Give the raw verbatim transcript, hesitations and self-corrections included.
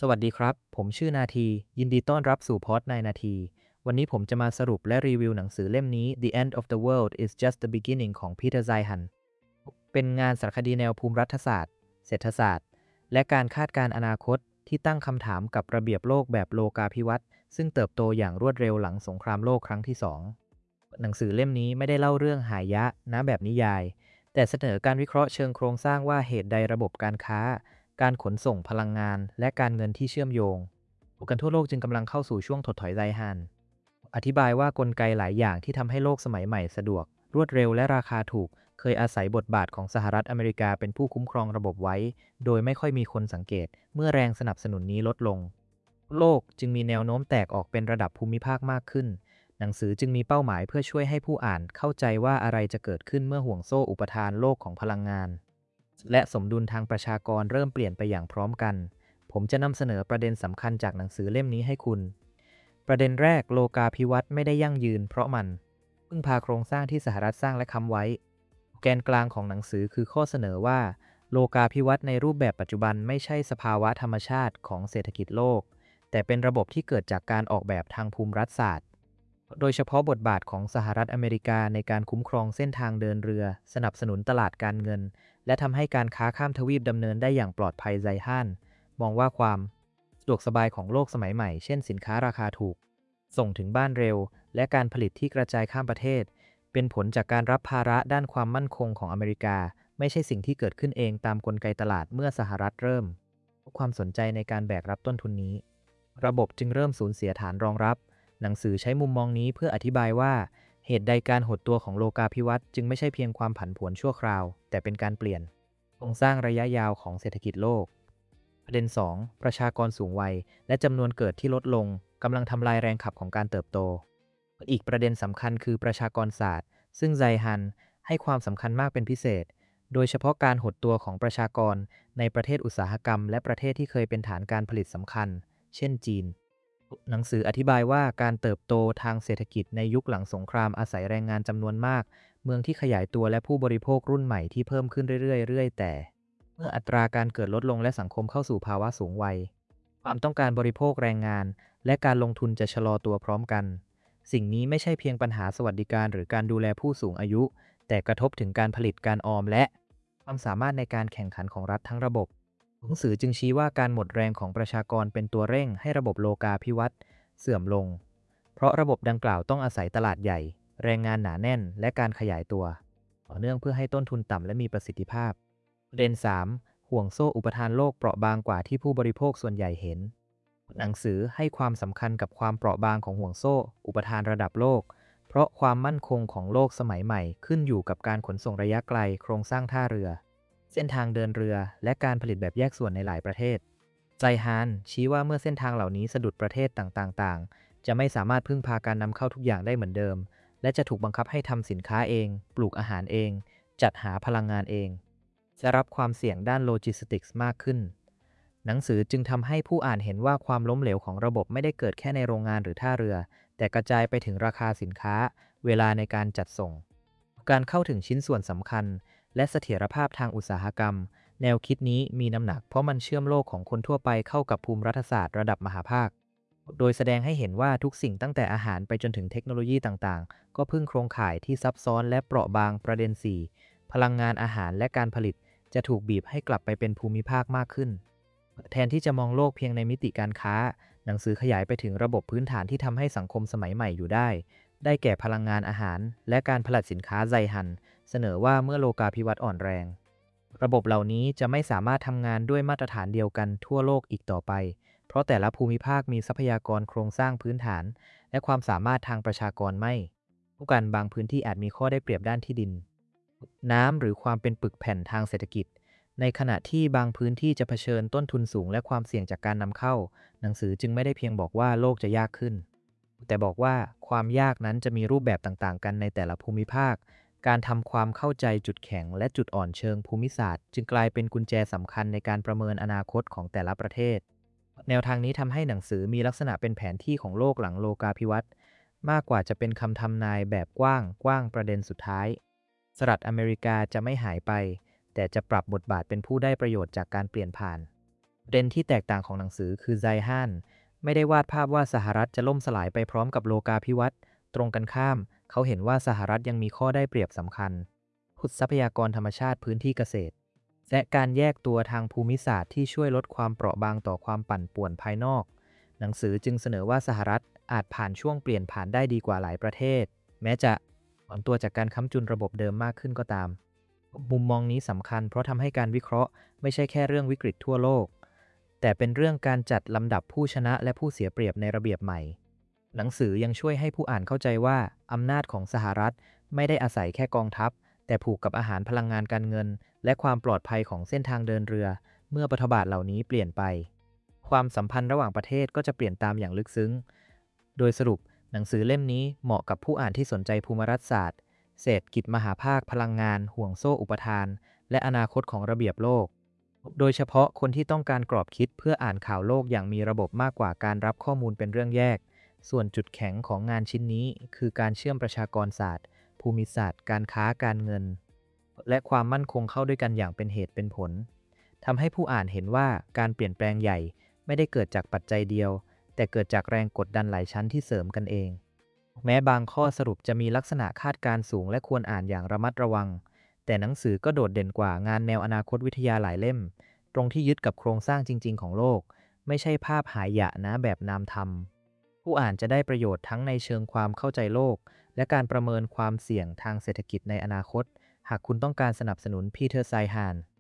สวัสดีครับ ผมชื่อนาที ยินดีต้อนรับสู่พอดในนาที วันนี้ผมจะมาสรุปและรีวิวหนังสือเล่มนี้ The End of the World is Just the Beginning ของ Peter Zeihan เป็นงานสารคดีแนวภูมิรัฐศาสตร์ เศรษฐศาสตร์ และการคาดการณ์อนาคตที่ตั้งคำถามกับระเบียบโลกแบบโลกาภิวัตน์ซึ่งเติบโตอย่างรวดเร็วหลังสงครามโลกครั้งที่สอง หนังสือเล่มนี้ไม่ได้เล่าเรื่องหายะนะแบบนิยาย แต่เสนอการวิเคราะห์เชิงโครงสร้างว่าเหตุใดระบบการค้า การขนส่งพลังงาน และการเงินที่เชื่อมโยงกันทั่วโลกจึงกำลังเข้าสู่ช่วงถดถอยไซฮันอธิบายว่ากลไกหลายอย่างที่ทำให้โลกสมัยใหม่สะดวก รวดเร็วและราคาถูก เคยอาศัยบทบาทของสหรัฐอเมริกาเป็นผู้คุ้มครองระบบไว้ โดยไม่ค่อยมีคนสังเกต เมื่อแรงสนับสนุนนี้ลดลง โลกจึงมีแนวโน้มแตกออกเป็นระดับภูมิภาคมากขึ้น หนังสือจึงมีเป้าหมายเพื่อช่วยให้ผู้อ่านเข้าใจว่าอะไรจะเกิดขึ้นเมื่อห่วงโซ่อุปทานโลกของพลังงานและสมดุลทางประชากรเริ่มเปลี่ยนไปอย่างพร้อมกัน ผมจะนำเสนอประเด็นสำคัญจากหนังสือเล่มนี้ให้คุณ ประเด็นแรกโลกาภิวัตน์ไม่ได้ยั่งยืนเพราะมันพึ่งพาโครงสร้างที่สหรัฐสร้างและค้ำไว้ แกนกลางของหนังสือคือข้อเสนอว่าโลกาภิวัตน์ในรูปแบบปัจจุบันไม่ใช่สภาวะธรรมชาติของเศรษฐกิจโลก แต่เป็นระบบที่เกิดจากการออกแบบทางภูมิรัฐศาสตร์ โดยเฉพาะบทบาทของสหรัฐอเมริกาในการคุ้มครองเส้นทางเดินเรือ สนับสนุนตลาดการเงิน และทำให้การค้าข้ามทวีปดำเนินได้อย่างปลอดภัยไซฮั่นมองว่าความสะดวกสบายของโลกสมัยใหม่ เช่นสินค้าราคาถูก ส่งถึงบ้านเร็ว และการผลิตที่กระจายข้ามประเทศ เป็นผลจากการรับภาระด้านความมั่นคงของอเมริกา ไม่ใช่สิ่งที่เกิดขึ้นเองตามกลไกตลาดเมื่อสหรัฐเริ่มความสนใจในการแบกรับต้นทุนนี้ ระบบจึงเริ่มสูญเสียฐานรองรับ หนังสือใช้มุมมองนี้เพื่ออธิบายว่าเหตุใดการหดตัวของโลกาภิวัตน์จึงไม่ใช่เพียงความผันผวนชั่วคราว แต่เป็นการเปลี่ยนโครงสร้างระยะยาวของเศรษฐกิจโลก ประเด็น สอง ประชากรสูงวัยและจำนวนเกิดที่ลดลงกำลังทำลายแรงขับของการเติบโต อีกประเด็นสำคัญคือประชากรศาสตร์ ซึ่งไซฮันให้ความสำคัญมากเป็นพิเศษ โดยเฉพาะการหดตัวของประชากรในประเทศอุตสาหกรรมและประเทศที่เคยเป็นฐานการผลิตสำคัญ เช่นจีน หนังสืออธิบายว่าการเติบโตทางเศรษฐกิจในยุคหลังสงครามอาศัยแรงงานจำนวนมาก เมืองที่ขยายตัวและผู้บริโภครุ่นใหม่ที่เพิ่มขึ้นเรื่อยๆแต่เมื่ออัตราการเกิดลดลงและสังคมเข้าสู่ภาวะสูงวัย ความต้องการบริโภคแรงงานและการลงทุนจะชะลอตัวพร้อมกัน สิ่งนี้ไม่ใช่เพียงปัญหาสวัสดิการหรือการดูแลผู้สูงอายุ แต่กระทบถึงการผลิตการออมและความสามารถในการแข่งขันของรัฐทั้งระบบ หนังสือจึงชี้ว่าการหมดแรงของประชากรเป็นตัวเร่งให้ระบบโลกาภิวัตน์เสื่อมลง เพราะระบบดังกล่าวต้องอาศัยตลาดใหญ่ แรงงานหนาแน่น และการขยายตัวต่อเนื่องเพื่อให้ต้นทุนต่ำและมีประสิทธิภาพประเด็น สาม ห่วงโซ่อุปทานโลกเปราะบางกว่าที่ผู้บริโภคส่วนใหญ่เห็น หนังสือให้ความสำคัญกับความเปราะบางของห่วงโซ่อุปทานระดับโลก เพราะความมั่นคงของโลกสมัยใหม่ขึ้นอยู่กับการขนส่งระยะไกลโครงสร้างท่าเรือ เส้นทางเดินเรือ และการผลิตแบบแยกส่วนในหลายประเทศไซฮานชี้ว่าเมื่อเส้นทางเหล่านี้สะดุดประเทศต่างๆ จะไม่สามารถพึ่งพาการนำเข้าทุกอย่างได้เหมือนเดิม และจะถูกบังคับให้ทำสินค้าเอง ปลูกอาหารเอง จัดหาพลังงานเอง จะรับความเสี่ยงด้านโลจิสติกส์มากขึ้น หนังสือจึงทำให้ผู้อ่านเห็นว่าความล้มเหลวของระบบไม่ได้เกิดแค่ในโรงงานหรือท่าเรือ แต่กระจายไปถึงราคาสินค้า เวลาในการจัดส่ง การเข้าถึงชิ้นส่วนสำคัญ และเสถียรภาพทางอุตสาหกรรม แนวคิดนี้มีน้ำหนักเพราะมันเชื่อมโลกของคนทั่วไปเข้ากับภูมิรัฐศาสตร์ระดับมหาภาค โดยแสดงให้เห็นว่าทุกสิ่งตั้งแต่อาหารไปจนถึงเทคโนโลยีต่างๆ ก็พึ่งโครงข่ายที่ซับซ้อนและเปราะบางประเด็น สี่ พลังงานอาหารและการผลิตจะถูกบีบให้กลับไปเป็นภูมิภาคมากขึ้น แทนที่จะมองโลกเพียงในมิติการค้า หนังสือขยายไปถึงระบบพื้นฐานที่ทำให้สังคมสมัยใหม่อยู่ได้ ได้แก่พลังงานอาหารและการผลิตสินค้าไซฮันเสนอว่าเมื่อโลกาภิวัตน์อ่อนแรง ระบบเหล่านี้จะไม่สามารถทำงานด้วยมาตรฐานเดียวกันทั่วโลกอีกต่อไป เพราะแต่ละภูมิภาคมีทรัพยากรโครงสร้างพื้นฐาน และความสามารถทางประชากรไม่เท่ากันบางพื้นที่อาจมีข้อได้เปรียบด้านที่ดิน น้ำหรือความเป็นปึกแผ่นทางเศรษฐกิจ ในขณะที่บางพื้นที่จะเผชิญต้นทุนสูงและความเสี่ยงจากการนำเข้า หนังสือจึงไม่ได้เพียงบอกว่าโลกจะยากขึ้น แต่บอกว่าความยากนั้นจะมีรูปแบบต่างๆ กันในแต่ละภูมิภาค การทำความเข้าใจจุดแข็งและจุดอ่อนเชิงภูมิศาสตร์จึงกลายเป็นกุญแจสำคัญในการประเมินอนาคตของแต่ละประเทศ แนวทางนี้ทำให้หนังสือมีลักษณะเป็นแผนที่ของโลกหลังโลกาภิวัตน์มากกว่าจะเป็นคำทำนายแบบกว้างกว้างประเด็นสุดท้ายสหรัฐอเมริกาจะไม่หายไป แต่จะปรับบทบาทเป็นผู้ได้ประโยชน์จากการเปลี่ยนผ่านประเด็นที่แตกต่างของหนังสือคือไซฮันไม่ได้วาดภาพว่าสหรัฐจะล่มสลายไปพร้อมกับโลกาภิวัตน์ตรงกันข้ามเขาเห็นว่าสหรัฐยังมีข้อได้เปรียบสำคัญขุดทรัพยากรธรรมชาติพื้นที่เกษตรและการแยกตัวทางภูมิศาสตร์ที่ช่วยลดความเปราะบางต่อความปั่นป่วนภายนอกหนังสือจึงเสนอว่าสหรัฐอาจผ่านช่วงเปลี่ยนผ่านได้ดีกว่าหลายประเทศแม้จะถอนตัวจากการค้ำจุนระบบเดิมมากขึ้นก็ตามมุมมองนี้สำคัญเพราะทำให้การวิเคราะห์ไม่ใช่แค่เรื่องวิกฤตทั่วโลกแต่เป็นเรื่องการจัดลำดับผู้ชนะและผู้เสียเปรียบในระเบียบใหม่หนังสือยังช่วยให้ผู้อ่านเข้าใจว่าอำนาจของสหรัฐไม่ได้อาศัยแค่กองทัพแต่ผูกกับอาหารพลังงานการเงินและความปลอดภัยของเส้นทางเดินเรือเมื่อปฐบาทเหล่านี้เปลี่ยนไปความสัมพันธ์ระหว่างประเทศก็จะเปลี่ยนตามอย่างลึกซึ้งโดยสรุปหนังสือเล่มนี้เหมาะกับผู้อ่านที่สนใจภูมิรัฐศาสตร์เศรษฐกิจมหาภาคพลังงานห่วงโซ่อุปทานและอนาคตของระเบียบโลกโดยเฉพาะคนที่ต้องการกรอบคิดเพื่ออ่านข่าวโลกอย่างมีระบบมากกว่าการรับข้อมูลเป็นเรื่องแยกส่วนจุดแข็งของงานชิ้นนี้คือการเชื่อมประชากรศาสตร์ภูมิศาสตร์การค้าการเงินและความมั่นคงเข้าด้วยกันอย่างเป็นเหตุเป็นผลทำให้ผู้อ่านเห็นว่าการเปลี่ยนแปลงใหญ่ไม่ได้เกิดจากปัจจัยเดียวแต่เกิดจากแรงกดดันหลายชั้นที่เสริมกันเองแม้บางข้อสรุปจะมีลักษณะคาดการณ์สูงและควรอ่านอย่างระมัดระวังแต่หนังสือก็โดดเด่นกว่างานแนวอนาคตวิทยาหลายเล่มตรงที่ยึดกับโครงสร้างจริงๆของโลกไม่ใช่ภาพหายะนะแบบนามธรรมผู้อ่านจะได้ประโยชน์ทั้งในเชิงความเข้าใจโลกและการประเมินความเสี่ยงทางเศรษฐกิจในอนาคตหากคุณต้องการสนับสนุนพีเตอร์ไซฮาน